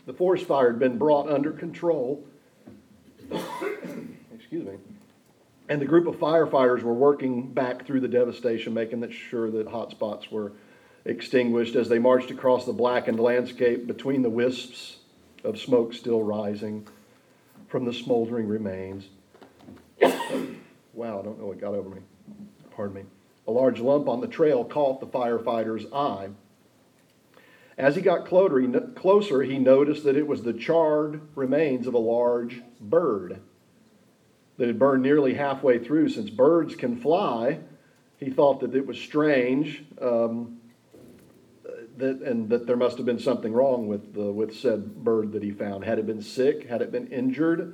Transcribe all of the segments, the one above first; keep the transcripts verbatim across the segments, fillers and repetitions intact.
The forest fire had been brought under control. Excuse me. And the group of firefighters were working back through the devastation, making sure that hot spots were extinguished as they marched across the blackened landscape between the wisps of smoke still rising from the smoldering remains. Wow, I don't know what got over me. Pardon me. A large lump on the trail caught the firefighter's eye. As he got closer, he noticed that it was the charred remains of a large bird that had burned nearly halfway through. Since birds can fly, he thought that it was strange, um, that, and that there must have been something wrong with the, with said bird that he found. Had it been sick? Had it been injured?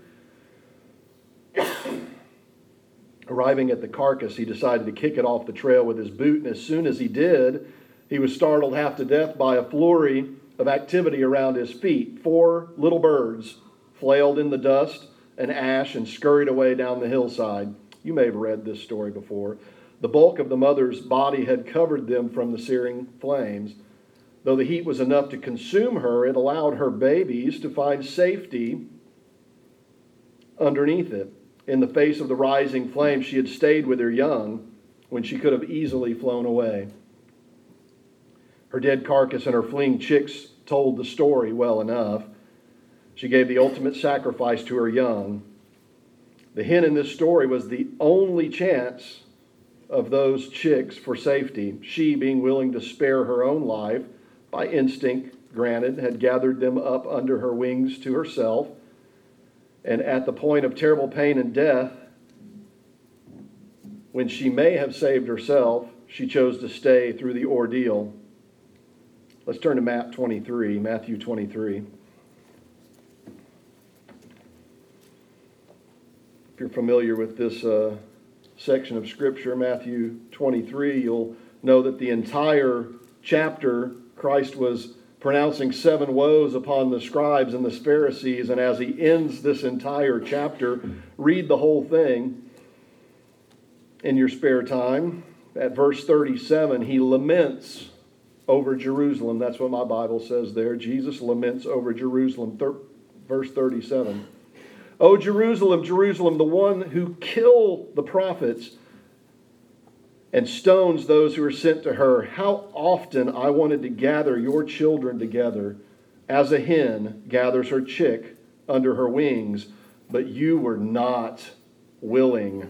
Arriving at the carcass, he decided to kick it off the trail with his boot, and as soon as he did, he was startled half to death by a flurry of activity around his feet. Four little birds flailed in the dust and ash and scurried away down the hillside. You may have read this story before. The bulk of the mother's body had covered them from the searing flames. Though the heat was enough to consume her, it allowed her babies to find safety underneath it. In the face of the rising flames, she had stayed with her young when she could have easily flown away. Her dead carcass and her fleeing chicks told the story well enough. She gave the ultimate sacrifice to her young. The hen in this story was the only chance of those chicks for safety. She, being willing to spare her own life, by instinct, granted, had gathered them up under her wings to herself. And at the point of terrible pain and death, when she may have saved herself, she chose to stay through the ordeal. Let's turn to Matt twenty-three, Matthew twenty-three. If you're familiar with this uh, section of Scripture, Matthew twenty-three, you'll know that the entire chapter, Christ was pronouncing seven woes upon the scribes and the Pharisees, and as he ends this entire chapter, read the whole thing in your spare time. At verse thirty-seven, he laments over Jerusalem. That's what my Bible says there. Jesus laments over Jerusalem. Thir- verse thirty-seven. O Jerusalem, Jerusalem, the one who killed the prophets and stones those who are sent to her. How often I wanted to gather your children together as a hen gathers her chick under her wings, but you were not willing.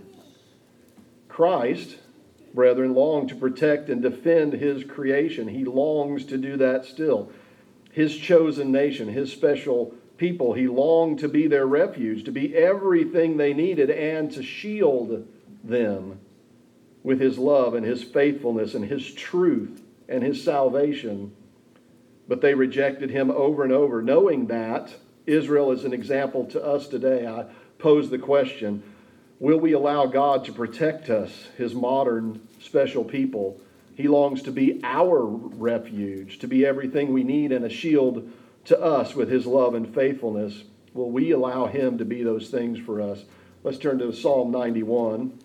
Christ, brethren, longed to protect and defend his creation. He longs to do that still. His chosen nation, his special people, he longed to be their refuge, to be everything they needed, and to shield them with his love and his faithfulness and his truth and his salvation. But they rejected him over and over. Knowing that, Israel is an example to us today. I pose the question, will we allow God to protect us, his modern special people? He longs to be our refuge, to be everything we need and a shield to us with his love and faithfulness. Will we allow him to be those things for us? Let's turn to Psalm ninety-one.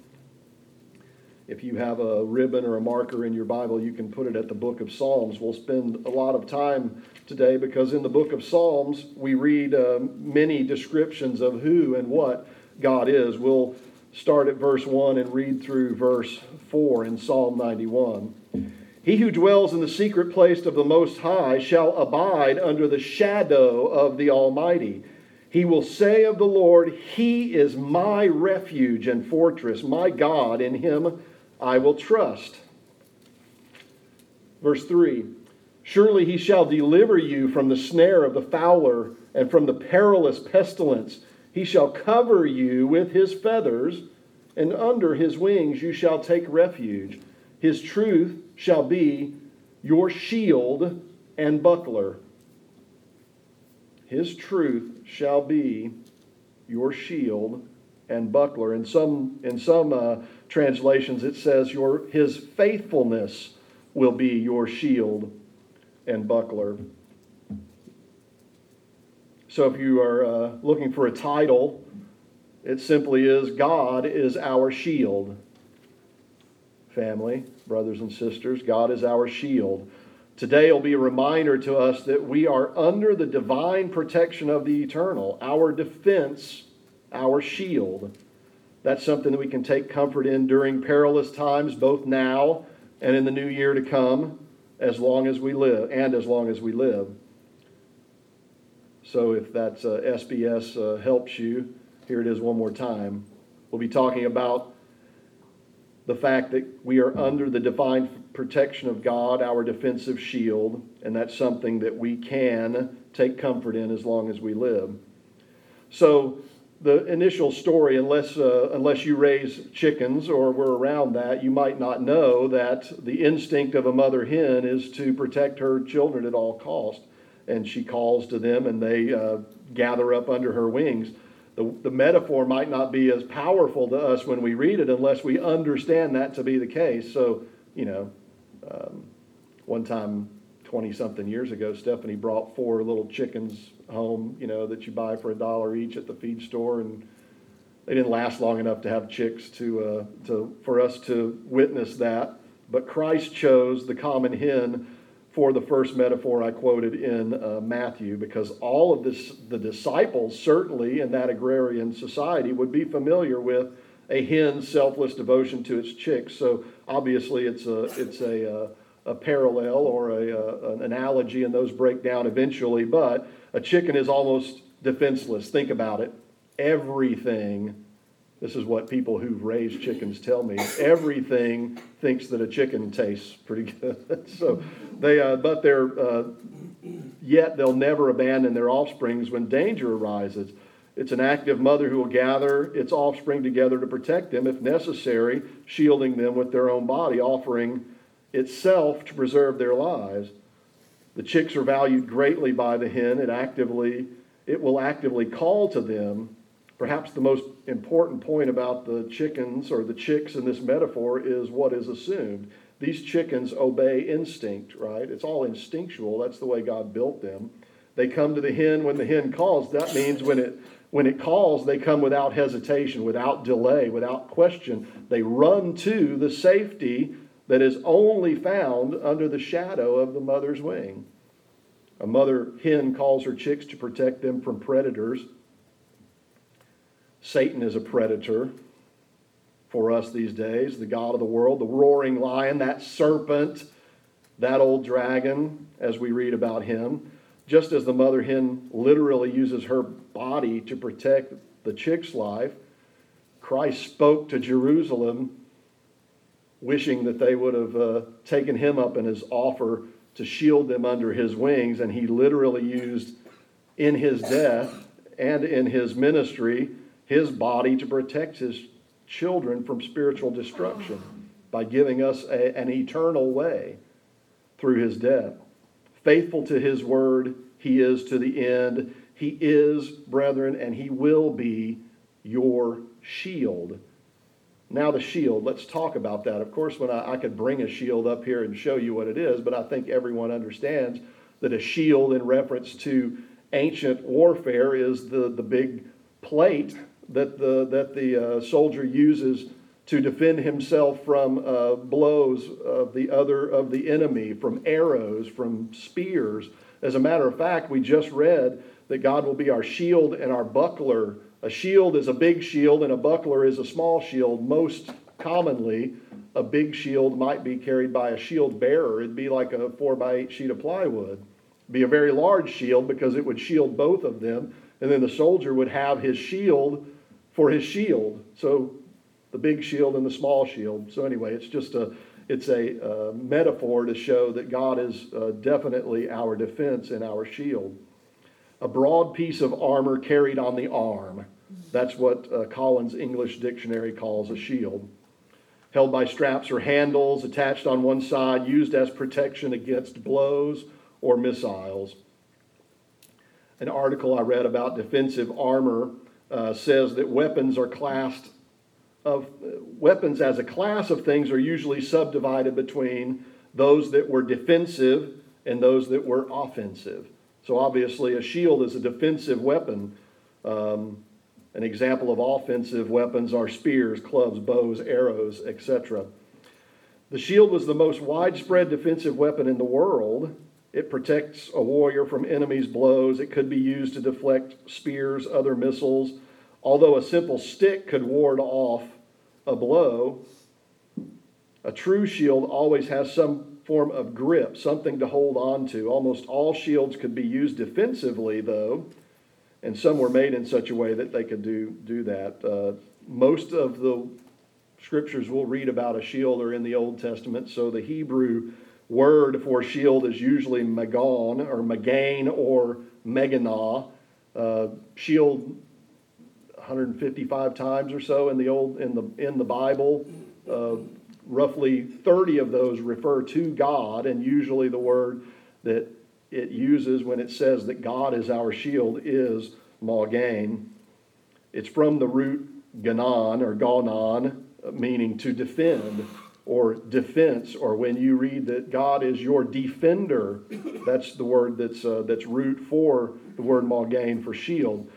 If you have a ribbon or a marker in your Bible, you can put it at the book of Psalms. We'll spend a lot of time today because in the book of Psalms, we read uh, many descriptions of who and what God is. We'll start at verse one and read through verse four in Psalm ninety-one. He who dwells in the secret place of the Most High shall abide under the shadow of the Almighty. He will say of the Lord, He is my refuge and fortress, my God, in Him I will trust. Verse three, surely He shall deliver you from the snare of the fowler and from the perilous pestilence. He shall cover you with His feathers, and under His wings you shall take refuge. His truth shall be your shield and buckler. His truth shall be your shield and buckler. In some in some uh, translations it says your his faithfulness will be your shield and buckler. So if you are uh, looking for a title, it simply is God is our shield. Family, brothers and sisters, God is our shield. Today will be a reminder to us that we are under the divine protection of the eternal, our defense, our shield. That's something that we can take comfort in during perilous times, both now and in the new year to come, as long as we live, and as long as we live. So if that uh, S B S uh, helps you, here it is one more time. We'll be talking about the fact that we are under the divine protection of God, our defensive shield, and that's something that we can take comfort in as long as we live. So the initial story, unless uh, unless you raise chickens or were around that, you might not know that the instinct of a mother hen is to protect her children at all cost. And she calls to them and they uh, gather up under her wings. The, the metaphor might not be as powerful to us when we read it unless we understand that to be the case. So, you know, um, one time twenty-something years ago, Stephanie brought four little chickens home, you know, that you buy for a dollar each at the feed store, and they didn't last long enough to have chicks to uh, to for us to witness that. But Christ chose the common hen for the first metaphor I quoted in uh, Matthew, because all of this, the disciples certainly in that agrarian society would be familiar with a hen's selfless devotion to its chicks. So obviously it's a it's a uh, a parallel or a, uh, an analogy, and those break down eventually. But a chicken is almost defenseless. Think about it. Everything, this is what people who've raised chickens tell me, everything thinks that a chicken tastes pretty good. so they, uh, but they're, uh, yet they'll never abandon their offsprings when danger arises. It's an active mother who will gather its offspring together to protect them if necessary, shielding them with their own body, offering itself to preserve their lives. The chicks are valued greatly by the hen. It actively, it will actively call to them. Perhaps the most important point about the chickens or the chicks in this metaphor is what is assumed. These chickens obey instinct, right? It's all instinctual. That's the way God built them. They come to the hen when the hen calls. That means when it when it calls, they come without hesitation, without delay, without question. They run to the safety that is only found under the shadow of the mother's wing. A mother hen calls her chicks to protect them from predators. Satan is a predator for us these days, the god of the world, the roaring lion, that serpent, that old dragon, as we read about him. Just as the mother hen literally uses her body to protect the chick's life, Christ spoke to Jerusalem wishing that they would have uh, taken him up in his offer to shield them under his wings, and he literally used in his death and in his ministry his body to protect his children from spiritual destruction by giving us a, an eternal way through his death. Faithful to his word, he is to the end. He is, brethren, and he will be your shield. Now the shield, let's talk about that. Of course, when I, I could bring a shield up here and show you what it is, but I think everyone understands that a shield in reference to ancient warfare is the, the big plate that the, that the uh, soldier uses to defend himself from uh, blows of the other of the enemy, from arrows, from spears. As a matter of fact, we just read that God will be our shield and our buckler. A shield is a big shield and a buckler is a small shield. Most commonly, a big shield might be carried by a shield bearer. It'd be like a four by eight sheet of plywood. It'd be a very large shield because it would shield both of them. And then the soldier would have his shield for his shield. So the big shield and the small shield. So anyway, it's just a it's a uh, metaphor to show that God is uh, definitely our defense and our shield. A broad piece of armor carried on the arm. That's what uh, Collins English Dictionary calls a shield. Held by straps or handles attached on one side, used as protection against blows or missiles. An article I read about defensive armor uh, says that weapons are classed of uh, weapons as a class of things are usually subdivided between those that were defensive and those that were offensive. So obviously a shield is a defensive weapon. Um, an example of offensive weapons are spears, clubs, bows, arrows, et cetera. The shield was the most widespread defensive weapon in the world. It protects a warrior from enemies' blows. It could be used to deflect spears, other missiles. Although a simple stick could ward off a blow, a true shield always has some form of grip, something to hold on to. Almost all shields could be used defensively, though, and some were made in such a way that they could do, do that. Uh, most of the scriptures we'll read about a shield are in the Old Testament, so the Hebrew word for shield is usually magon or magain or meganah. Uh, shield one hundred fifty-five times or so in the old in the in the Bible. Uh, roughly thirty of those refer to God, and usually the word that it uses when it says that God is our shield is magain. It's from the root ganon or ganon, meaning to defend or defense, or when you read that God is your defender, that's the word that's uh, that's root for the word magain for shield.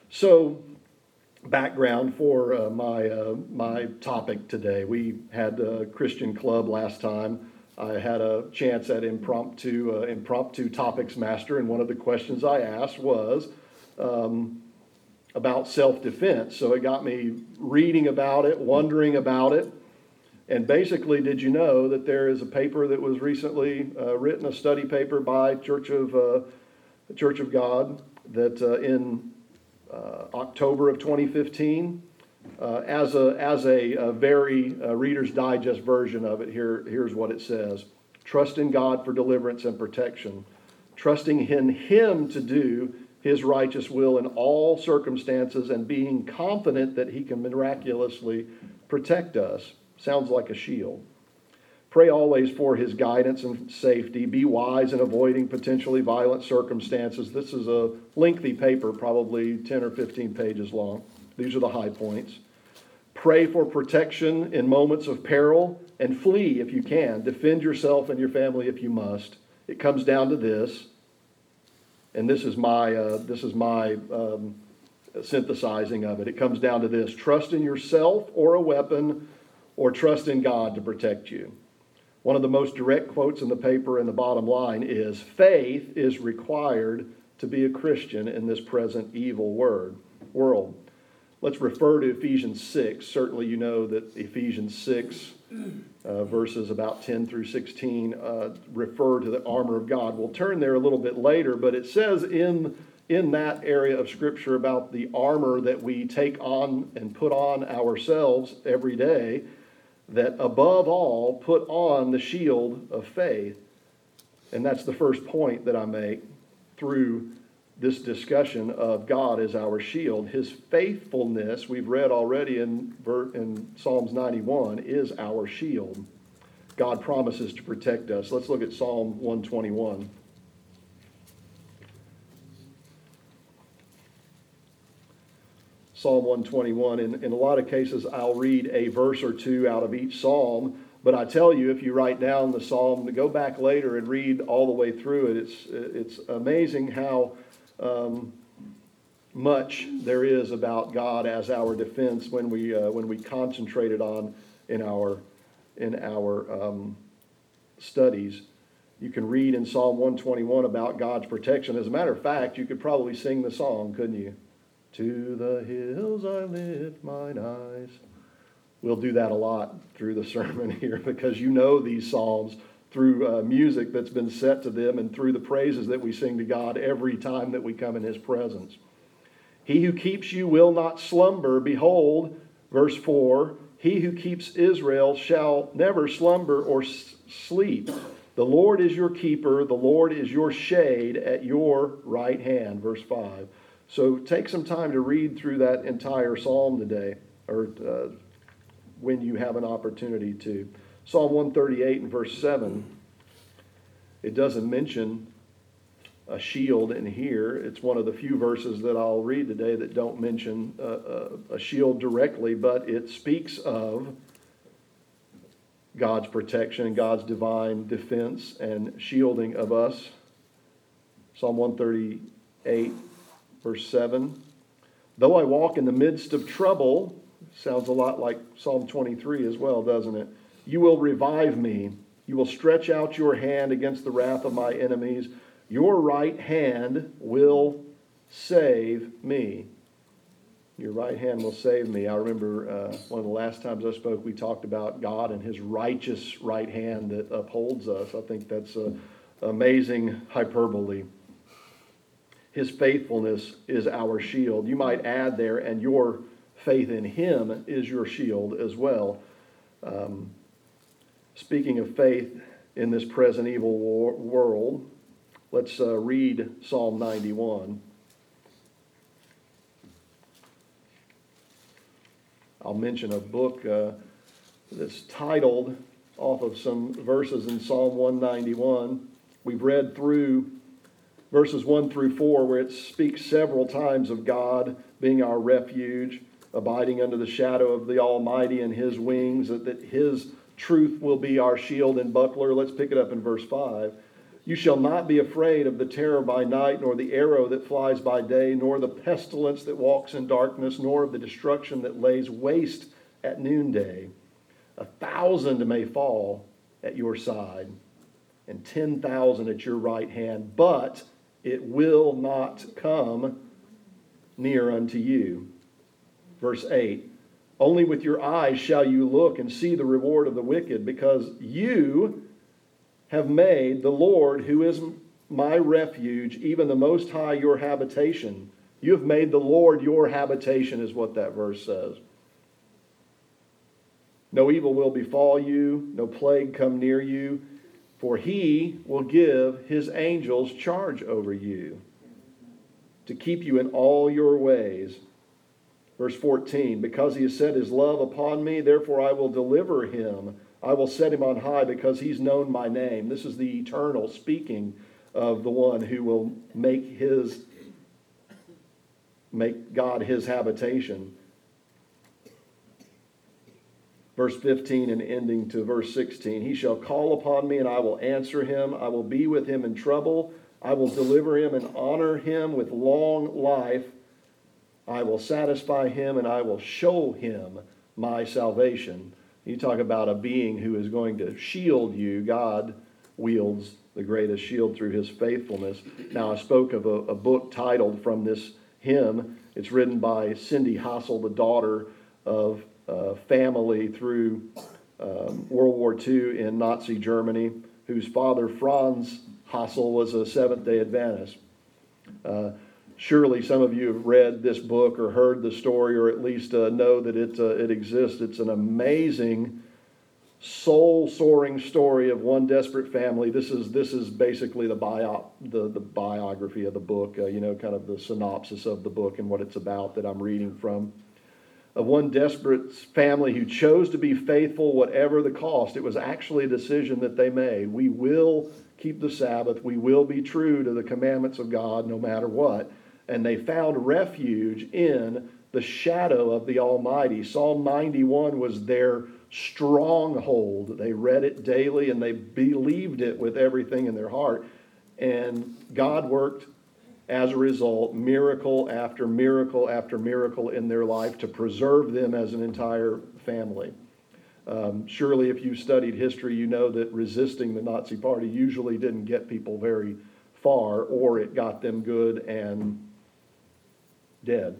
So, background for uh, my uh, my topic today. We had a Christian club last time. I had a chance at impromptu uh, impromptu topics master, and one of the questions I asked was um, about self-defense. So it got me reading about it, wondering about it. And basically, did you know that there is a paper that was recently uh, written, a study paper by Church of uh, Church of God, that uh, in uh, October of twenty fifteen, uh, as a as a, a very uh, Reader's Digest version of it, here here's what it says: trust in God for deliverance and protection, trusting in Him to do His righteous will in all circumstances, and being confident that He can miraculously protect us. Sounds like a shield. Pray always for His guidance and safety. Be wise in avoiding potentially violent circumstances. This is a lengthy paper, probably ten or fifteen pages long. These are the high points. Pray for protection in moments of peril, and flee if you can. Defend yourself and your family if you must. It comes down to this, and this is my uh, this is my um, synthesizing of it. It comes down to this: trust in yourself or a weapon, or trust in God to protect you. One of the most direct quotes in the paper and the bottom line is, faith is required to be a Christian in this present evil word, world. Let's refer to Ephesians six. Certainly you know that Ephesians six, uh, verses about ten through sixteen, uh, refer to the armor of God. We'll turn there a little bit later, but it says in, in that area of Scripture about the armor that we take on and put on ourselves every day, that above all, put on the shield of faith. And that's the first point that I make through this discussion of God as our shield. His faithfulness, we've read already in, in Psalms ninety-one, is our shield. God promises to protect us. Let's look at Psalm one twenty-one. Psalm one twenty-one. In, in a lot of cases, I'll read a verse or two out of each psalm. But I tell you, if you write down the psalm, to go back later and read all the way through it, it's it's amazing how um, much there is about God as our defense when we uh, when we concentrate it on in our in our um, studies. You can read in Psalm one twenty-one about God's protection. As a matter of fact, you could probably sing the song, couldn't you? To the hills I lift mine eyes. We'll do that a lot through the sermon here, because you know these psalms through uh, music that's been set to them, and through the praises that we sing to God every time that we come in His presence. He who keeps you will not slumber. Behold, verse four, He who keeps Israel shall never slumber or s- sleep. The Lord is your keeper. The Lord is your shade at your right hand. Verse five. So take some time to read through that entire psalm today, or uh, when you have an opportunity to. Psalm one thirty-eight and verse seven, it doesn't mention a shield in here. It's one of the few verses that I'll read today that don't mention a, a, a shield directly, but it speaks of God's protection and God's divine defense and shielding of us. Psalm one thirty-eight, verse seven, though I walk in the midst of trouble, sounds a lot like Psalm twenty-three as well, doesn't it? You will revive me. You will stretch out your hand against the wrath of my enemies. Your right hand will save me. Your right hand will save me. I remember uh, one of the last times I spoke, we talked about God and his righteous right hand that upholds us. I think that's an amazing hyperbole. His faithfulness is our shield. You might add there, and your faith in him is your shield as well. Um, speaking of faith in this present evil war- world, let's uh, read Psalm ninety-one. I'll mention a book uh, that's titled off of some verses in Psalm one ninety-one. We've read through verses one through four, where it speaks several times of God being our refuge, abiding under the shadow of the Almighty and his wings, that, that his truth will be our shield and buckler. Let's pick it up in verse five. You shall not be afraid of the terror by night, nor the arrow that flies by day, nor the pestilence that walks in darkness, nor of the destruction that lays waste at noonday. A thousand may fall at your side, and ten thousand at your right hand, but it will not come near unto you. Verse eight, only with your eyes shall you look and see the reward of the wicked, because you have made the Lord, who is my refuge, even the Most High, your habitation. You have made the Lord your habitation, is what that verse says. No evil will befall you, no plague come near you, for he will give his angels charge over you to keep you in all your ways. Verse fourteen, because he has set his love upon me, therefore I will deliver him. I will set him on high because he's known my name. This is the eternal speaking of the one who will make his, make God his habitation. Verse fifteen and ending to verse sixteen. He shall call upon me and I will answer him. I will be with him in trouble. I will deliver him and honor him with long life. I will satisfy him and I will show him my salvation. You talk about a being who is going to shield you. God wields the greatest shield through his faithfulness. Now, I spoke of a, a book titled from this hymn. It's written by Cindy Hassel, the daughter of a family through um, World War Two in Nazi Germany, whose father, Franz Hassel, was a Seventh-day Adventist. Uh, Surely some of you have read this book or heard the story, or at least uh, know that it, uh, it exists. It's an amazing, soul-soaring story of one desperate family. This is this is basically the bio the, the biography of the book, uh, you know, kind of the synopsis of the book and what it's about that I'm reading from. Of one desperate family who chose to be faithful whatever the cost. It was actually a decision that they made. We will keep the Sabbath. We will be true to the commandments of God no matter what. And they found refuge in the shadow of the Almighty. Psalm ninety-one was their stronghold. They read it daily and they believed it with everything in their heart. And God worked, as a result, miracle after miracle after miracle in their life to preserve them as an entire family. Um, surely if you've studied history, you know that resisting the Nazi Party usually didn't get people very far, or it got them good and dead.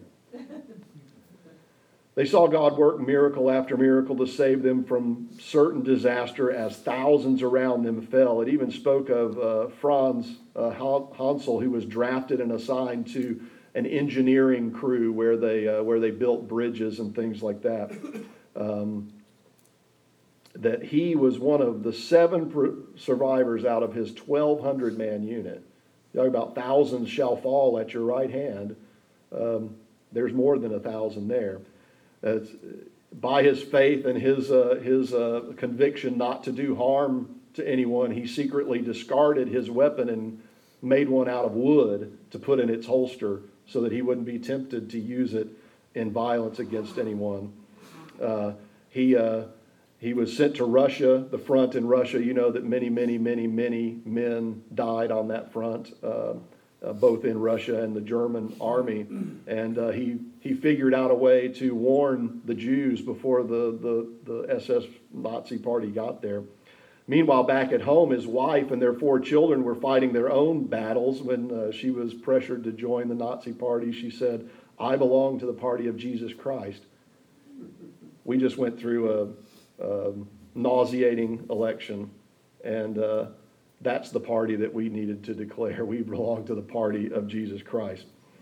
They saw God work miracle after miracle to save them from certain disaster as thousands around them fell. It even spoke of uh, Franz uh, Hansel, who was drafted and assigned to an engineering crew where they uh, where they built bridges and things like that. Um, that he was one of the seven survivors out of his twelve hundred man unit. You talk about thousands shall fall at your right hand. Um, there's more than a thousand there. That's, by his faith and his uh, his uh, conviction not to do harm to anyone, he secretly discarded his weapon and made one out of wood to put in its holster so that he wouldn't be tempted to use it in violence against anyone. Uh, he uh, he was sent to Russia, the front in Russia. You know that many, many, many, many men died on that front. Uh, uh, both in Russia and the German army. And uh, he, he figured out a way to warn the Jews before the, the, the S S Nazi party got there. Meanwhile, back at home, his wife and their four children were fighting their own battles. When uh, she was pressured to join the Nazi party, she said, "I belong to the party of Jesus Christ." We just went through a, a nauseating election, and uh, that's the party that we needed to declare. We belong to the party of Jesus Christ.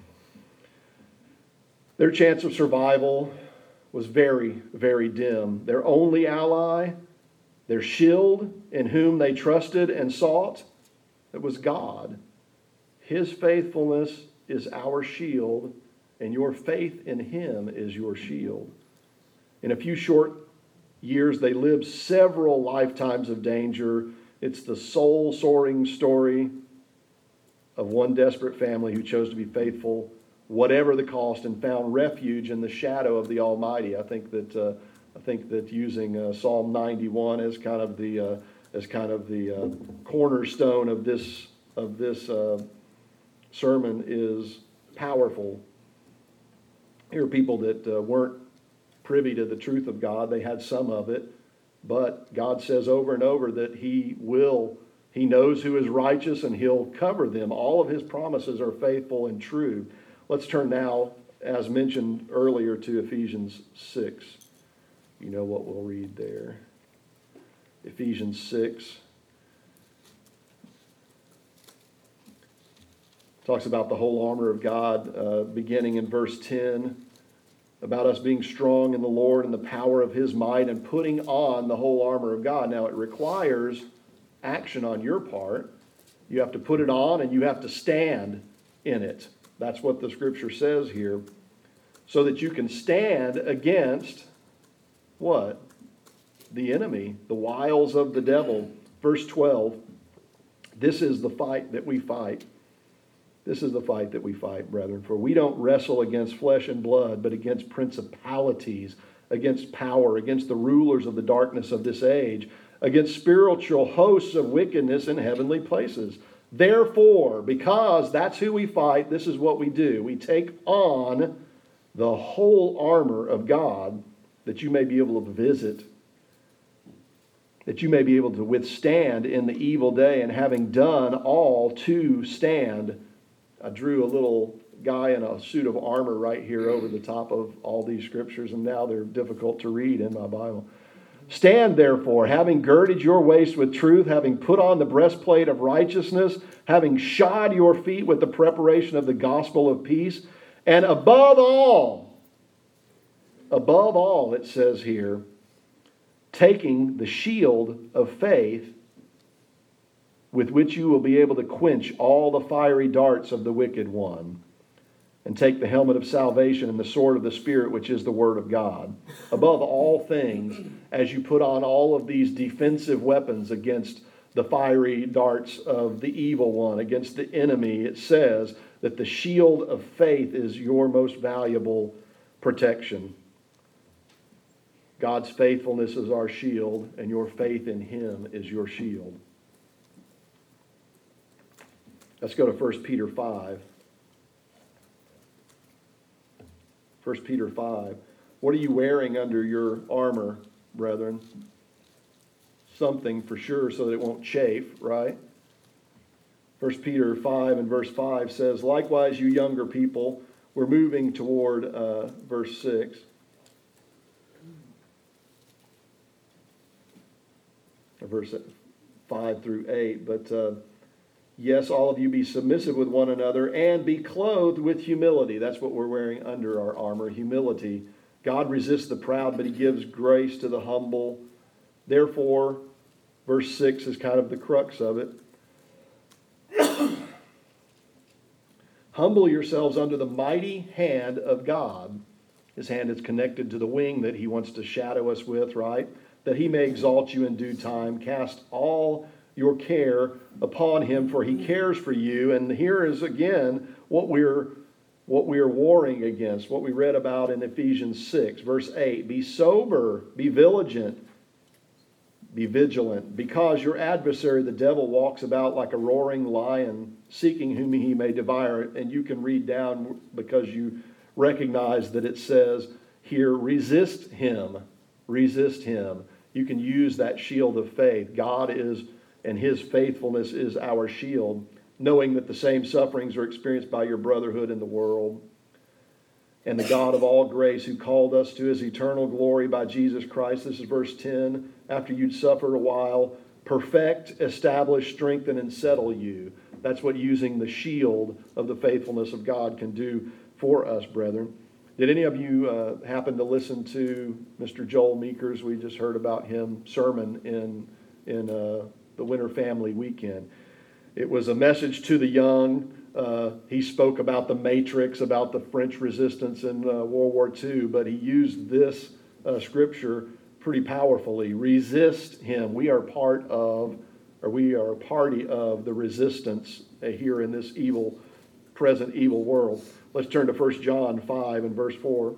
Their chance of survival was very, very dim. Their only ally, their shield in whom they trusted and sought, it was God. His faithfulness is our shield, and your faith in Him is your shield. In a few short years, they lived several lifetimes of danger. It's the soul-soaring story of one desperate family who chose to be faithful, whatever the cost, and found refuge in the shadow of the Almighty. I think that uh, I think that using uh, Psalm ninety-one as kind of the uh, as kind of the uh, cornerstone of this of this uh, sermon is powerful. Here are people that uh, weren't privy to the truth of God. They had some of it, but God says over and over that He will. He knows who is righteous, and He'll cover them. All of His promises are faithful and true. Let's turn now, as mentioned earlier, to Ephesians six. You know what we'll read there. Ephesians six talks about the whole armor of God, uh, beginning in verse ten, about us being strong in the Lord and the power of His might, and putting on the whole armor of God. Now, it requires action on your part. You have to put it on, and you have to stand in it. That's what the Scripture says here. So that you can stand against what? The enemy, the wiles of the devil. Verse twelve, this is the fight that we fight. This is the fight that we fight, brethren. For we don't wrestle against flesh and blood, but against principalities, against power, against the rulers of the darkness of this age, against spiritual hosts of wickedness in heavenly places. Therefore, because that's who we fight, this is what we do. We take on the whole armor of God, that you may be able to visit, that you may be able to withstand in the evil day, and having done all to stand. I drew a little guy in a suit of armor right here over the top of all these scriptures, and now they're difficult to read in my Bible. Stand therefore, having girded your waist with truth, having put on the breastplate of righteousness, having shod your feet with the preparation of the gospel of peace, and above all, above all, it says here, taking the shield of faith, with which you will be able to quench all the fiery darts of the wicked one, and take the helmet of salvation and the sword of the Spirit, which is the Word of God. Above all things, as you put on all of these defensive weapons against the fiery darts of the evil one, against the enemy, it says that the shield of faith is your most valuable protection. God's faithfulness is our shield, and your faith in Him is your shield. Let's go to First Peter five. First Peter five. What are you wearing under your armor, brethren? Something for sure so that it won't chafe, right? First Peter five and verse five says, likewise, you younger people, we're moving toward uh, verse six. Or verse five through eight. But uh, yes, all of you be submissive with one another and be clothed with humility. That's what we're wearing under our armor, humility. God resists the proud, but He gives grace to the humble. Therefore, verse six is kind of the crux of it. Humble yourselves under the mighty hand of God. His hand is connected to the wing that He wants to shadow us with, right? That He may exalt you in due time. Cast all your care upon Him, for He cares for you. And here is again what we're what we are warring against, what we read about in Ephesians six, verse eight. Be sober, be vigilant, Be vigilant, because your adversary, the devil, walks about like a roaring lion, seeking whom he may devour. And you can read down because you recognize that it says here, resist him, resist him. You can use that shield of faith. God is, and his faithfulness is our shield, knowing that the same sufferings are experienced by your brotherhood in the world. And the God of all grace, who called us to his eternal glory by Jesus Christ, this is verse ten, after you'd suffered a while, perfect, establish, strengthen, and settle you. That's what using the shield of the faithfulness of God can do for us, brethren. Did any of you uh, happen to listen to Mister Joel Meekers? We just heard about him sermon in, in uh, the Winter Family Weekend. It was a message to the young. Uh, he spoke about the Matrix, about the French resistance in uh, World War Two, but he used this uh, scripture pretty powerfully. Resist him. We are part of, or we are a party of the resistance uh, here in this evil, present evil world. Let's turn to First John five and verse four.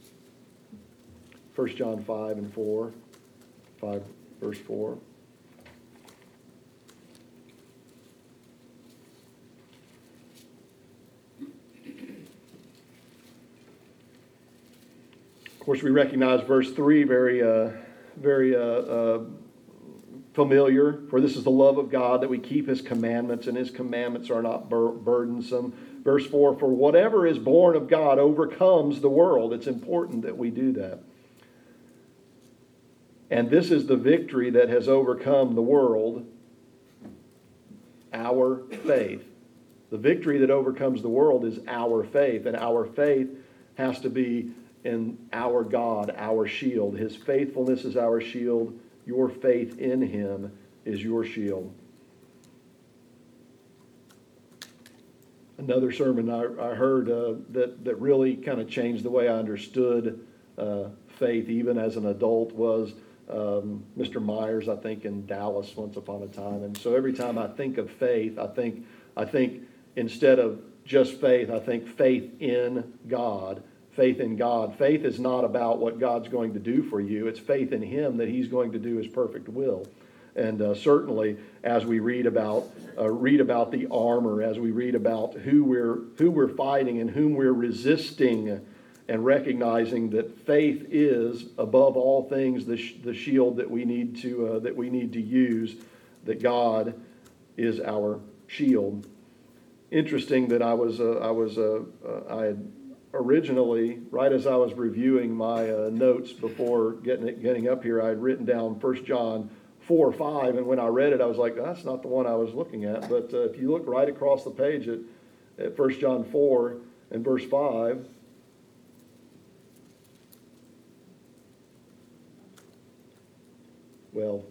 First John five and four. five verse four. Of course, we recognize verse three very, uh, very uh, uh, familiar. For this is the love of God, that we keep his commandments, and his commandments are not bur- burdensome. Verse four, for whatever is born of God overcomes the world. It's important that we do that. And this is the victory that has overcome the world, our faith. The victory that overcomes the world is our faith, and our faith has to be in our God, our shield. His faithfulness is our shield. Your faith in him is your shield. Another sermon I, I heard uh, that, that really kind of changed the way I understood uh, faith, even as an adult, was um, Mister Myers, I think, in Dallas once upon a time. And so every time I think of faith, I think, I think instead of just faith, I think faith in God. Faith in God. Faith is not about what God's going to do for you. It's faith in him that he's going to do his perfect will. And uh, certainly, as we read about uh, read about the armor, as we read about who we're who we're fighting and whom we're resisting, and recognizing that faith is above all things the sh- the shield that we need to uh, that we need to use. That God is our shield. Interesting that I was uh, I was uh, uh, I had. Originally, right as I was reviewing my uh, notes before getting it, getting up here, I had written down First John four five, and when I read it, I was like, that's not the one I was looking at. But uh, if you look right across the page at, at First John four and verse five, well,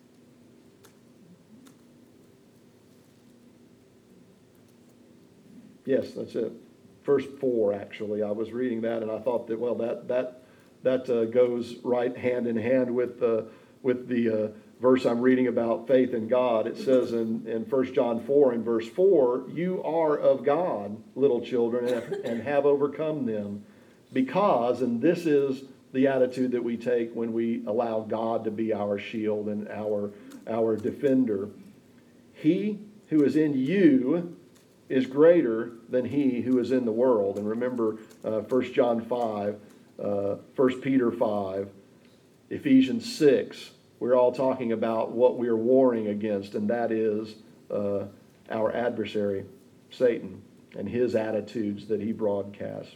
yes, that's it. Verse four, actually. I was reading that, and I thought that, well, that that that uh, goes right hand in hand with uh, with the uh, verse I'm reading about faith in God. It says in, in First John four and verse four, you are of God, little children, and, and have overcome them, because, and this is the attitude that we take when we allow God to be our shield and our our defender. He who is in you is greater than he who is in the world. And remember, uh, First John five, uh, First Peter five, Ephesians six, we're all talking about what we're warring against, and that is uh, our adversary, Satan, and his attitudes that he broadcasts.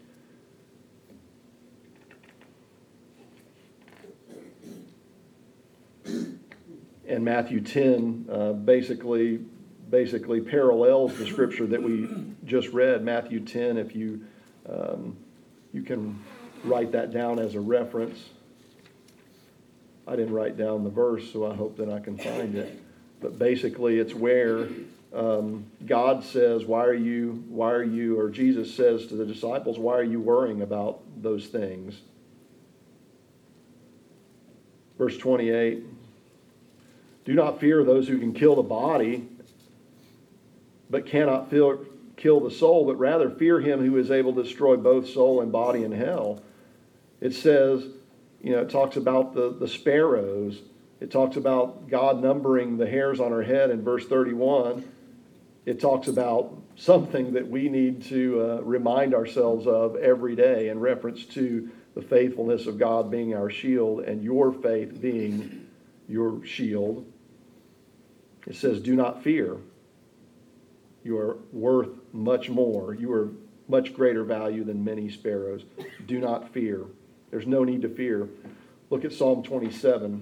And Matthew ten uh, basically basically parallels the scripture that we just read. Matthew ten, if you um, you can write that down as a reference. I didn't write down the verse, so I hope that I can find it. But basically, it's where um, God says, "Why are you? Why are you?" Or Jesus says to the disciples, "Why are you worrying about those things?" Verse twenty-eight. Do not fear those who can kill the body, but cannot feel, kill the soul, but rather fear him who is able to destroy both soul and body in hell. It says, you know, it talks about the, the sparrows. It talks about God numbering the hairs on our head in verse thirty-one. It talks about something that we need to uh, remind ourselves of every day in reference to the faithfulness of God being our shield and your faith being your shield. It says, do not fear. You are worth much more. You are much greater value than many sparrows. Do not fear. There's no need to fear. Look at Psalm twenty-seven.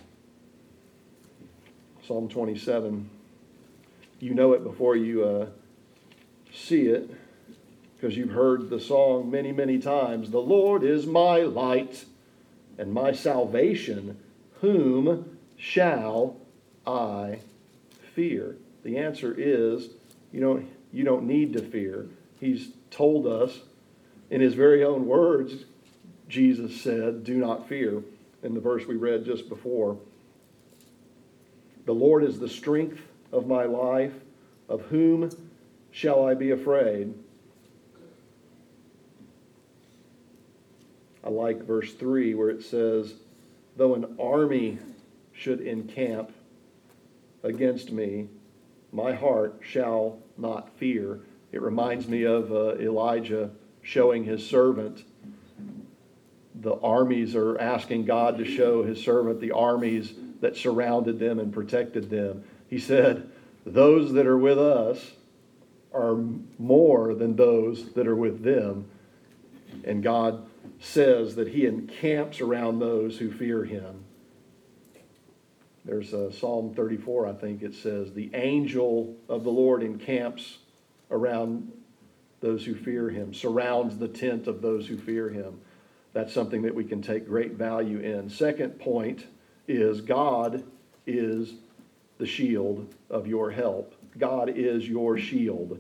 Psalm twenty-seven. You know it before you uh, see it, because you've heard the song many, many times. The Lord is my light and my salvation. Whom shall I fear? The answer is you don't, you don't need to fear. He's told us in his very own words, Jesus said, do not fear, in the verse we read just before. The Lord is the strength of my life. Of whom shall I be afraid? I like verse three where it says, though an army should encamp against me, my heart shall not fear. It reminds me of uh, Elijah showing his servant. The armies are asking God to show his servant the armies that surrounded them and protected them. He said, those that are with us are more than those that are with them. And God says that he encamps around those who fear him. There's a Psalm thirty-four, I think it says, the angel of the Lord encamps around those who fear him, surrounds the tent of those who fear him. That's something that we can take great value in. Second point is God is the shield of your help. God is your shield.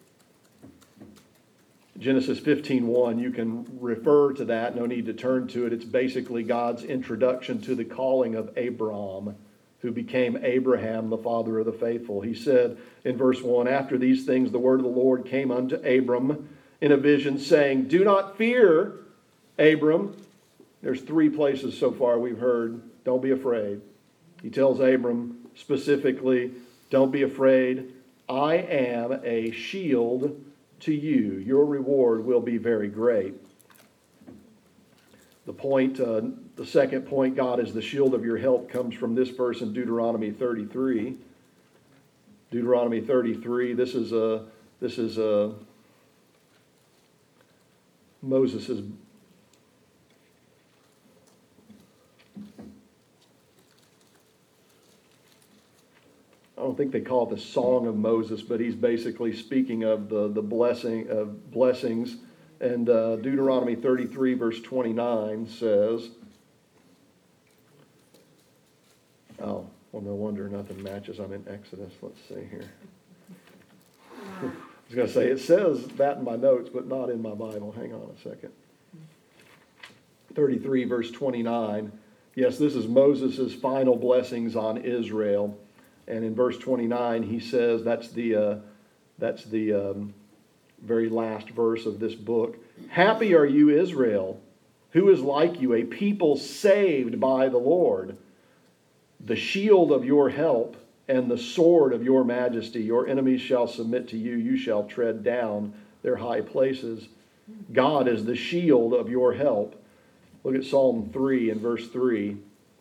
Genesis fifteen one, you can refer to that, no need to turn to it. It's basically God's introduction to the calling of Abram, who became Abraham, the father of the faithful. He said in verse one, after these things the word of the Lord came unto Abram in a vision, saying, do not fear, Abram. There's three places so far we've heard, don't be afraid. He tells Abram specifically, don't be afraid. I am a shield to you. Your reward will be very great. The point, uh, the second point, God is the shield of your help, comes from this verse in Deuteronomy thirty-three. Deuteronomy thirty-three. This is a this is a Moses's. I don't think they call it the Song of Moses, but he's basically speaking of the, the blessing of blessings. And uh, Deuteronomy thirty-three verse twenty-nine says, oh, well, no wonder nothing matches. I'm in Exodus. Let's see here. I was going to say, it says that in my notes, but not in my Bible. Hang on a second. thirty-three verse twenty-nine. Yes, this is Moses' final blessings on Israel. And in verse twenty-nine, he says, that's the uh, that's the um, very last verse of this book. Happy are you, Israel, who is like you, a people saved by the Lord, the shield of your help and the sword of your majesty. Your enemies shall submit to you. You shall tread down their high places. God is the shield of your help. Look at Psalm three and verse three.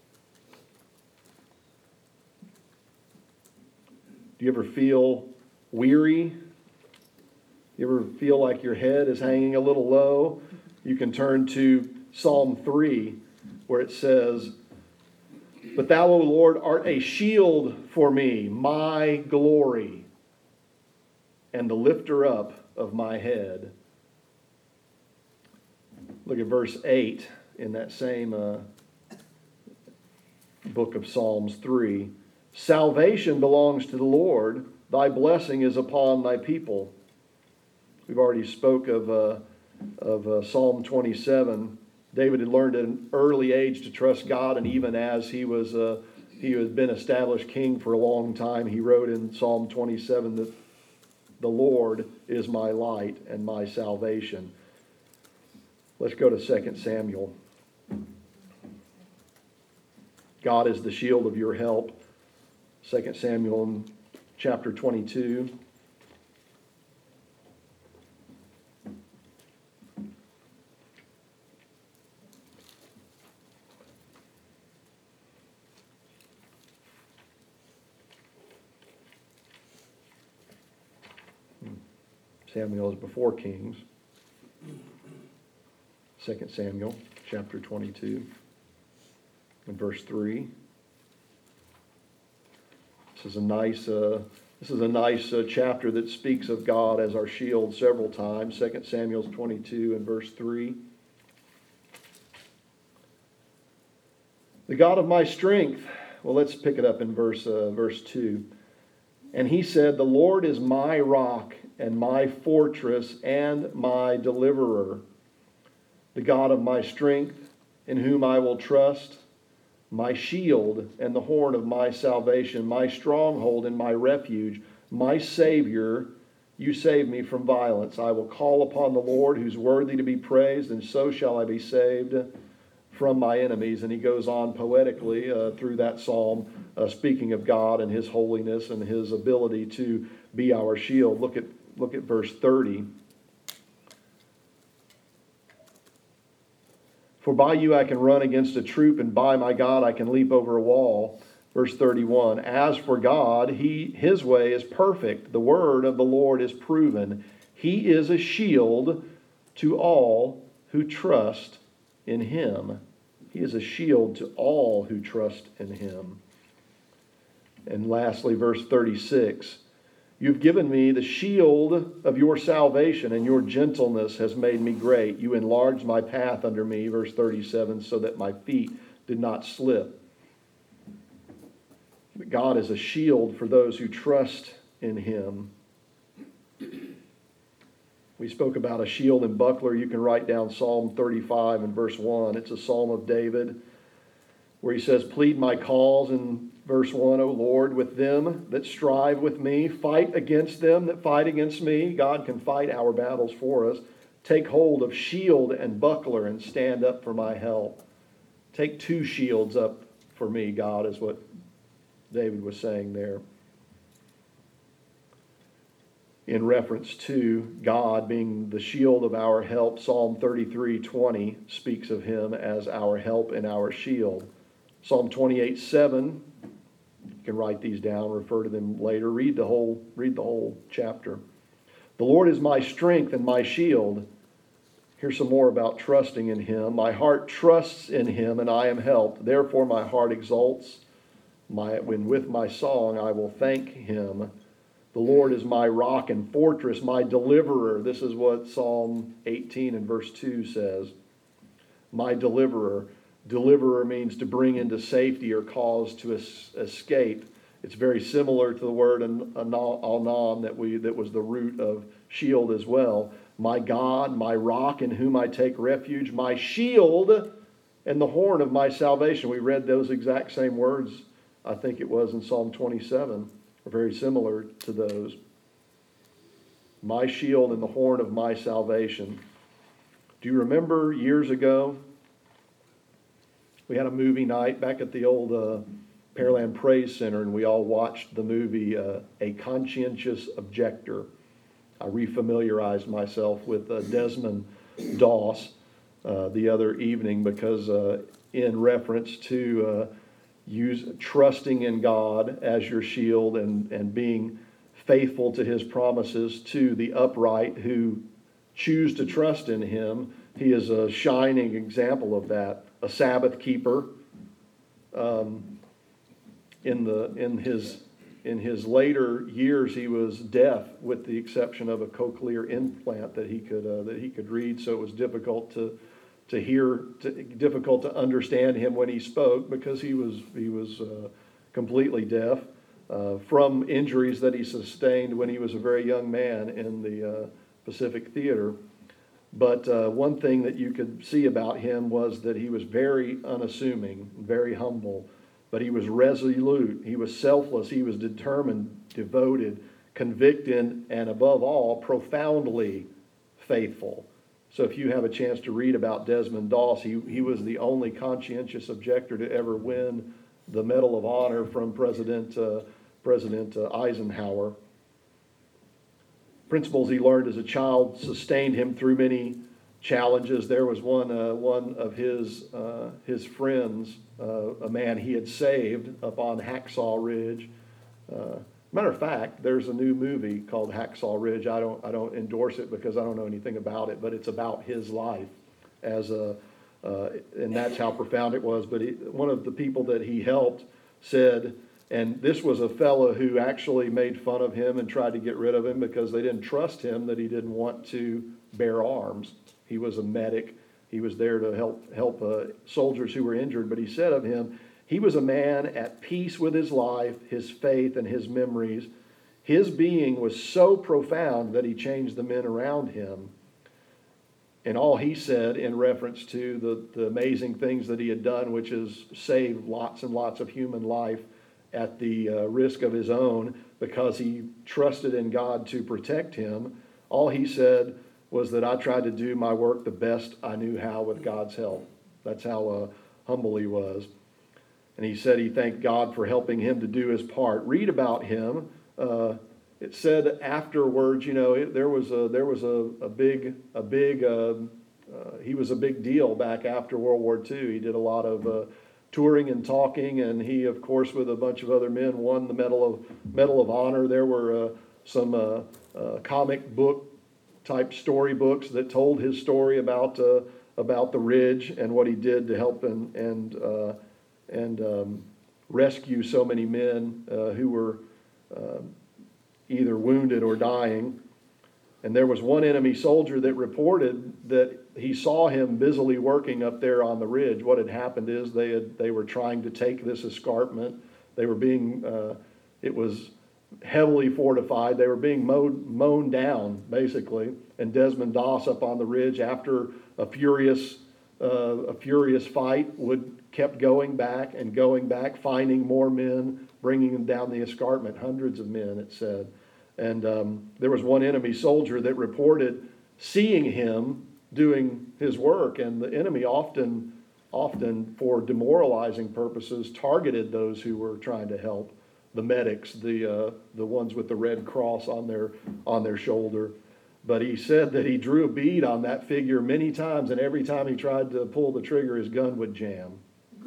Do you ever feel weary? You ever feel like your head is hanging a little low? You can turn to Psalm three, where it says, but thou, O Lord, art a shield for me, my glory, and the lifter up of my head. Look at verse eight in that same uh, book of Psalms three. Salvation belongs to the Lord. Thy blessing is upon thy people. We've already spoke of, uh, of uh, Psalm twenty-seven. David had learned at an early age to trust God, and even as he was uh, he had been established king for a long time, he wrote in Psalm twenty-seven that the Lord is my light and my salvation. Let's go to Second Samuel. God is the shield of your help. Second Samuel chapter twenty-two. Samuel is before Kings. Second Samuel chapter twenty-two and verse three. This is a nice, uh, this is a nice uh, chapter that speaks of God as our shield several times. Second Samuel twenty-two and verse three. The God of my strength. Well, let's pick it up in verse uh, verse two. And he said, the Lord is my rock and my fortress and my deliverer, the God of my strength, in whom I will trust, my shield and the horn of my salvation, my stronghold and my refuge, my Savior. You save me from violence. I will call upon the Lord, who's worthy to be praised, and so shall I be saved from my enemies. And he goes on poetically uh, through that psalm, uh, speaking of God and his holiness and his ability to be our shield. Look at look at verse thirty. For by you I can run against a troop, and by my God I can leap over a wall. Verse thirty-one, as for God, he, his way is perfect. The word of the Lord is proven. He is a shield to all who trust in him. He is a shield to all who trust in him. And lastly, verse thirty-six, you've given me the shield of your salvation, and your gentleness has made me great. You enlarged my path under me, verse thirty-seven, so that my feet did not slip. But God is a shield for those who trust in him. We spoke about a shield and buckler. You can write down Psalm thirty-five and verse one. It's a psalm of David where he says, plead my cause in verse one, O Lord, with them that strive with me. Fight against them that fight against me. God can fight our battles for us. Take hold of shield and buckler and stand up for my help. Take two shields up for me, God, is what David was saying there. In reference to God being the shield of our help, Psalm thirty-three twenty speaks of him as our help and our shield. Psalm twenty-eight seven, you can write these down, refer to them later. Read the whole, read the whole chapter. The Lord is my strength and my shield. Here's some more about trusting in him. My heart trusts in him, and I am helped. Therefore my heart exults. My, when with my song I will thank him. The Lord is my rock and fortress, my deliverer. This is what Psalm eighteen and verse two says. My deliverer. Deliverer means to bring into safety or cause to es- escape. It's very similar to the word anan that we that was the root of shield as well. My God, my rock in whom I take refuge, my shield and the horn of my salvation. We read those exact same words, I think it was in Psalm twenty-seven. Very similar to those. My shield and the horn of my salvation. Do you remember years ago, we had a movie night back at the old uh, Pearland Praise Center, and we all watched the movie uh, A Conscientious Objector. I refamiliarized myself with uh, Desmond Doss uh, the other evening because uh, in reference to uh, use trusting in God as your shield and, and being faithful to his promises to the upright who choose to trust in him. He is a shining example of that. A Sabbath keeper. Um, in the in his in his later years, he was deaf, with the exception of a cochlear implant that he could uh, that he could read. So it was difficult to to hear, to, difficult to understand him when he spoke because he was he was uh, completely deaf uh, from injuries that he sustained when he was a very young man in the uh, Pacific Theater. But uh, one thing that you could see about him was that he was very unassuming, very humble, but he was resolute, he was selfless, he was determined, devoted, convicted, and above all, profoundly faithful. So if you have a chance to read about Desmond Doss, he, he was the only conscientious objector to ever win the Medal of Honor from President, uh, President uh, Eisenhower. Principles he learned as a child sustained him through many challenges. There was one, uh, one of his, uh, his friends, uh, a man he had saved up on Hacksaw Ridge. Uh, matter of fact, there's a new movie called Hacksaw Ridge. I don't, I don't endorse it because I don't know anything about it, but it's about his life as a, uh, and that's how profound it was. But he, one of the people that he helped said, and this was a fellow who actually made fun of him and tried to get rid of him because they didn't trust him, that he didn't want to bear arms. He was a medic. He was there to help help uh, soldiers who were injured. But he said of him, he was a man at peace with his life, his faith, and his memories. His being was so profound that he changed the men around him. And all he said in reference to the, the amazing things that he had done, which is saved lots and lots of human life at the uh, risk of his own because he trusted in God to protect him. All he said was that I tried to do my work the best I knew how with God's help. That's how uh, humble he was. And he said he thanked God for helping him to do his part. Read about him. Uh, it said afterwards, you know, it, there was a there was a, a big a big uh, uh, he was a big deal back after World War Two. He did a lot of uh, touring and talking, and he, of course, with a bunch of other men, won the Medal of Medal of Honor. There were uh, some uh, uh, comic book type storybooks that told his story about uh, about the Ridge and what he did to help and and uh, and um, rescue so many men uh, who were uh, either wounded or dying. And there was one enemy soldier that reported that he saw him busily working up there on the ridge. What had happened is they had they were trying to take this escarpment. They were being uh, it was heavily fortified. They were being mowed, mown down basically. And Desmond Doss up on the ridge, after a furious uh, a furious fight, would kept going back and going back, finding more men, bringing them down the escarpment. Hundreds of men, it said. And um, there was one enemy soldier that reported seeing him doing his work, and the enemy often, often for demoralizing purposes, targeted those who were trying to help, the medics, the uh, the ones with the red cross on their on their shoulder. But he said that he drew a bead on that figure many times, and every time he tried to pull the trigger, his gun would jam.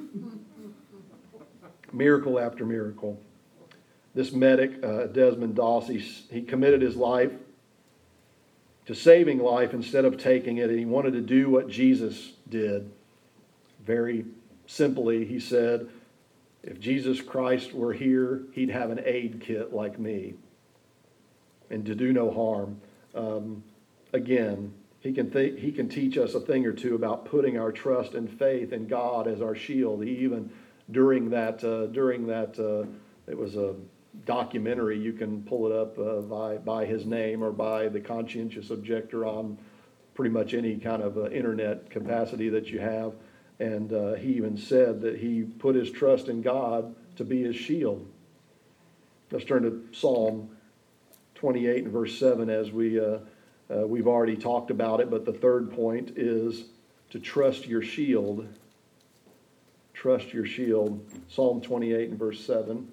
Miracle after miracle. This medic, uh, Desmond Doss, he, he committed his life to saving life instead of taking it, and he wanted to do what Jesus did. Very simply, he said, if Jesus Christ were here, he'd have an aid kit like me, and to do no harm. Um, again, he can th- he can teach us a thing or two about putting our trust and faith in God as our shield. He even during that uh, during that uh, it was a documentary, you can pull it up uh, by by his name or by the conscientious objector on pretty much any kind of uh, internet capacity that you have. And uh, he even said that he put his trust in God to be his shield. Let's turn to Psalm twenty-eight and verse seven, as we uh, uh, we've already talked about it, but the third point is to trust your shield. Trust your shield. Psalm twenty-eight and verse seven.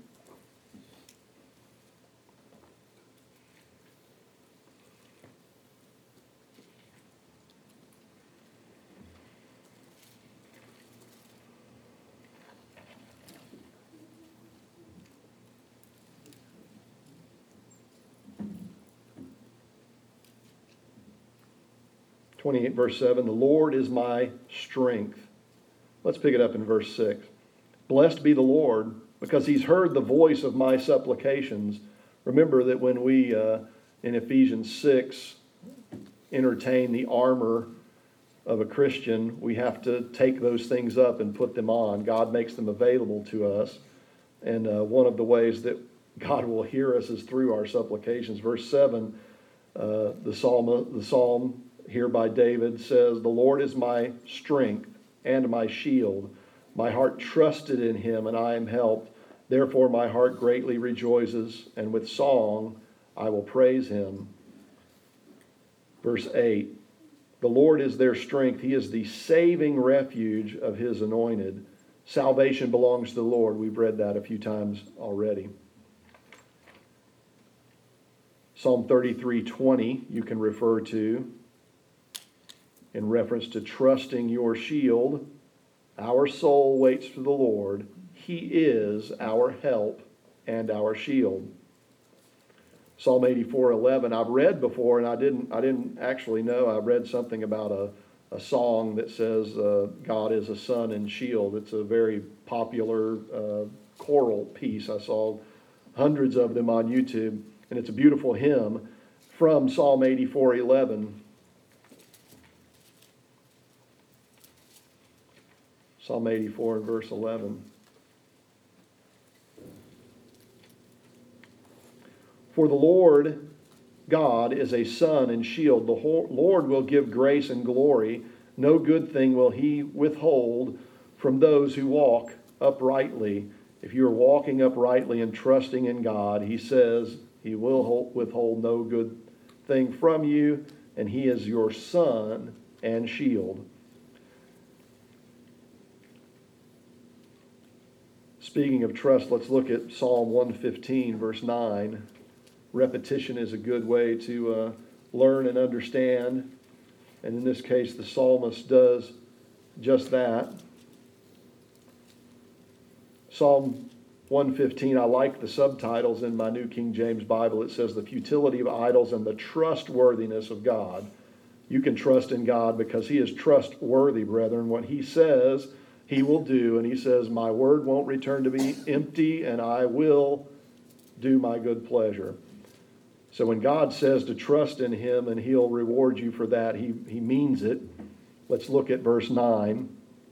twenty-eight verse seven, the Lord is my strength. Let's pick it up in verse six. Blessed be the Lord, because he's heard the voice of my supplications. Remember that when we, uh, in Ephesians six, entertain the armor of a Christian, we have to take those things up and put them on. God makes them available to us. And uh, one of the ways that God will hear us is through our supplications. Verse seven, uh, the psalm, the psalm here by David says, the Lord is my strength and my shield. My heart trusted in him, and I am helped. Therefore my heart greatly rejoices, and with song I will praise him. Verse eight, the Lord is their strength. He is the saving refuge of his anointed. Salvation belongs to the Lord. We've read that a few times already. Psalm thirty-three twenty you can refer to in reference to trusting your shield. Our soul waits for the Lord. He is our help and our shield. Psalm eighty-four eleven I've read before, and I didn't I didn't actually know. I read something about a, a song that says uh, God is a sun and shield. It's a very popular uh, choral piece. I saw hundreds of them on YouTube, and it's a beautiful hymn from Psalm eighty-four eleven. Psalm eighty-four and verse eleven. For the Lord God is a sun and shield. The Lord will give grace and glory. No good thing will he withhold from those who walk uprightly. If you are walking uprightly and trusting in God, he says he will withhold no good thing from you, and he is your sun and shield. Speaking of trust, let's look at Psalm one fifteen, verse nine. Repetition is a good way to uh, learn and understand. And in this case, the psalmist does just that. Psalm one fifteen, I like the subtitles in my New King James Bible. It says the futility of idols and the trustworthiness of God. You can trust in God because he is trustworthy, brethren. What he says, he will do. And he says, my word won't return to me empty, and I will do my good pleasure. So when God says to trust in him and he'll reward you for that, he, he means it. Let's look at verse nine.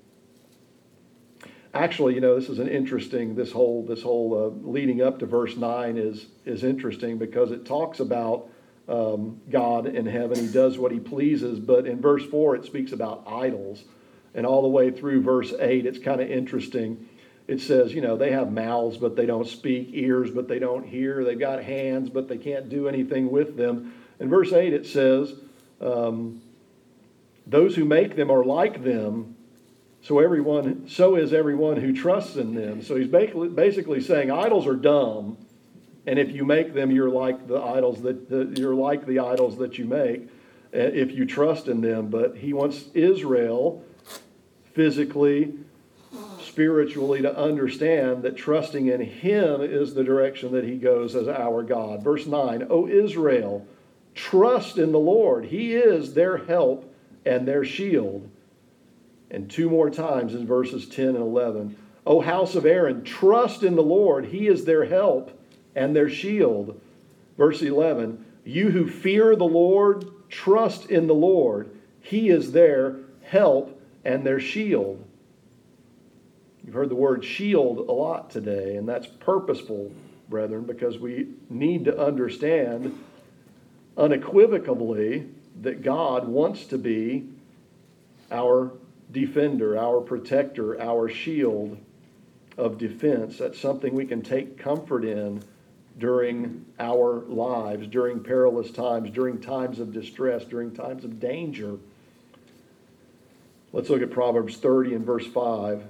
Actually, you know, this is an interesting, this whole, this whole uh, leading up to verse nine is, is interesting because it talks about um, God in heaven. He does what he pleases. But in verse four, it speaks about idols. And all the way through verse eight, it's kind of interesting. It says, you know, they have mouths, but they don't speak, ears, but they don't hear. They've got hands, but they can't do anything with them. In verse eight, it says, um, those who make them are like them, so everyone, so is everyone who trusts in them. So he's basically, basically saying idols are dumb, and if you make them, you're like the idols that, that you're like the idols that you make if you trust in them. But he wants Israel physically, spiritually to understand that trusting in him is the direction that he goes as our God. Verse nine, O Israel, trust in the Lord. He is their help and their shield. And two more times in verses ten and eleven, O house of Aaron, trust in the Lord. He is their help and their shield. Verse eleven, you who fear the Lord, trust in the Lord. He is their help and their shield. You've heard the word shield a lot today, and that's purposeful, brethren, because we need to understand unequivocally that God wants to be our defender, our protector, our shield of defense. That's something we can take comfort in during our lives, during perilous times, during times of distress, during times of danger. Let's look at Proverbs thirty and verse five.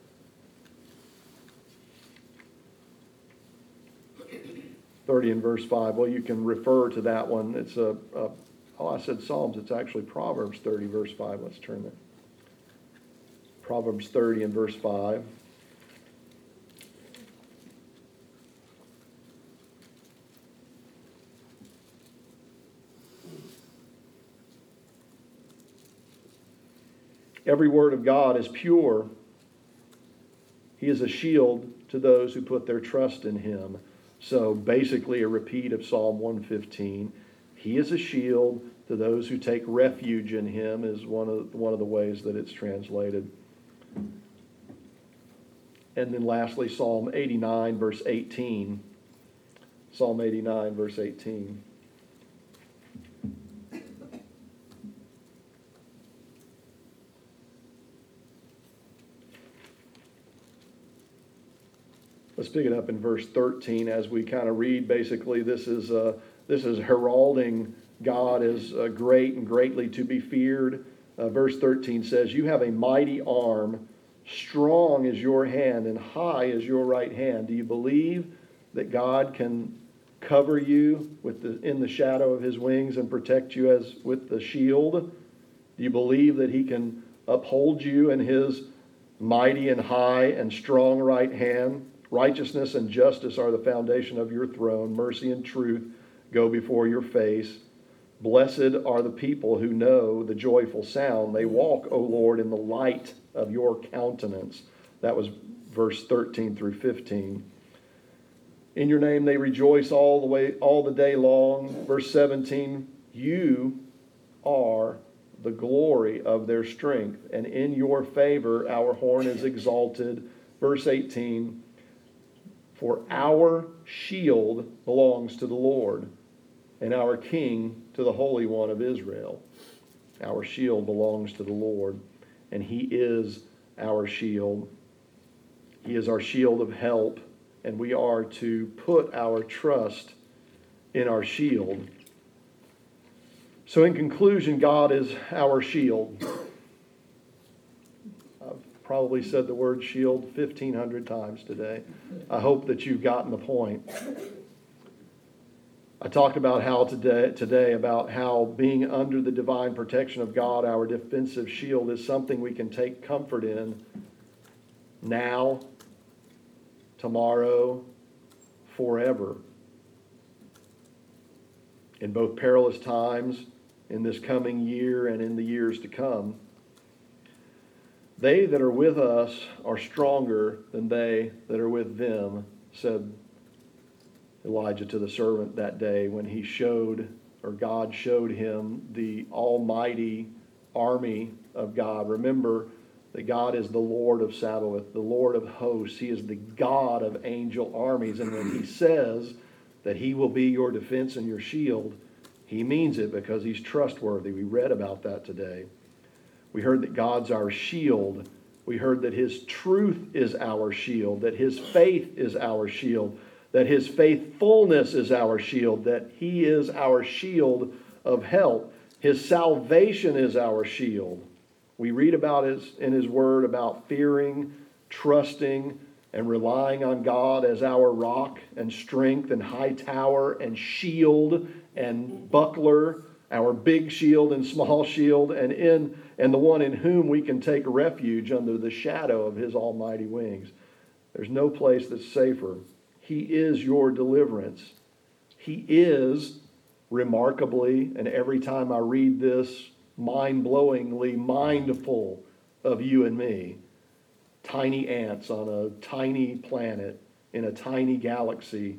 thirty and verse five. Well, you can refer to that one. It's a, a oh, I said Psalms. It's actually Proverbs thirty, verse five. Let's turn there. Proverbs thirty and verse five. Every word of God is pure. He is a shield to those who put their trust in him. So basically a repeat of Psalm one fifteen. He is a shield to those who take refuge in him is one of, one of the ways that it's translated. And then lastly, Psalm eighty-nine, verse eighteen. Psalm eighty-nine, verse eighteen. Let's pick it up in verse thirteen as we kind of read. Basically, this is uh, this is heralding God as uh, great and greatly to be feared. Uh, verse thirteen says, "You have a mighty arm Strong is your hand and high is your right hand. Do you believe that God can cover you with the, in the shadow of his wings and protect you as with the shield? Do you believe that he can uphold you in his mighty and high and strong right hand? Righteousness and justice are the foundation of your throne. Mercy and truth go before your face. Blessed are the people who know the joyful sound. They walk, O Lord, in the light of your countenance. That was verse thirteen through fifteen. In your name they rejoice all the way, all the day long. Verse seventeen, you are the glory of their strength, and in your favor our horn is exalted. Verse eighteen, for our shield belongs to the Lord, and our King to the Holy One of Israel. Our shield belongs to the Lord, and he is our shield. He is our shield of help, and we are to put our trust in our shield. So in conclusion, God is our shield. I've probably said the word shield fifteen hundred times today. I hope that you've gotten the point. I talked about how today, today about how being under the divine protection of God, our defensive shield, is something we can take comfort in now, tomorrow, forever. In both perilous times, in this coming year, and in the years to come. They that are with us are stronger than they that are with them, said Elijah to the servant that day when he showed, or God showed him, the almighty army of God. Remember that God is the Lord of Sabaoth, the Lord of hosts. He is the God of angel armies. And when he says that he will be your defense and your shield, he means it because he's trustworthy. We read about that today. We heard that God's our shield. We heard that his truth is our shield, that his faith is our shield, that his faithfulness is our shield, that he is our shield of help. His salvation is our shield. We read about his, in his word about fearing, trusting, and relying on God as our rock and strength and high tower and shield and buckler, our big shield and small shield, and in and the one in whom we can take refuge under the shadow of his almighty wings. There's no place that's safer. He is your deliverance. He is, remarkably, and every time I read this, mind-blowingly mindful of you and me. Tiny ants on a tiny planet in a tiny galaxy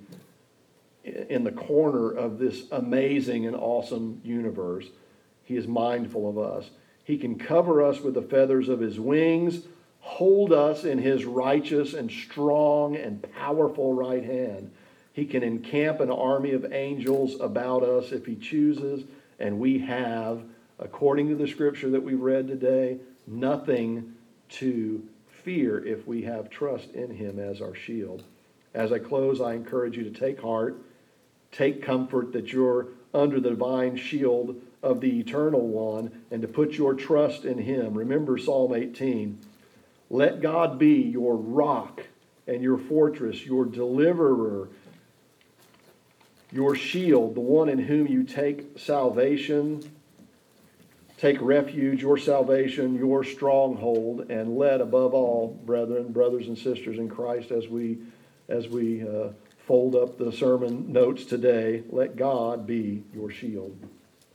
in the corner of this amazing and awesome universe. He is mindful of us. He can cover us with the feathers of his wings, hold us in his righteous and strong and powerful right hand. He can encamp an army of angels about us if he chooses, and we have, according to the scripture that we've read today, nothing to fear if we have trust in him as our shield. As I close, I encourage you to take heart, take comfort that you're under the divine shield of the Eternal One, and to put your trust in him. Remember Psalm eighteen. Let God be your rock and your fortress, your deliverer, your shield, the one in whom you take salvation, take refuge, your salvation, your stronghold, and let above all, brethren, brothers and sisters in Christ, as we as we uh, fold up the sermon notes today, let God be your shield.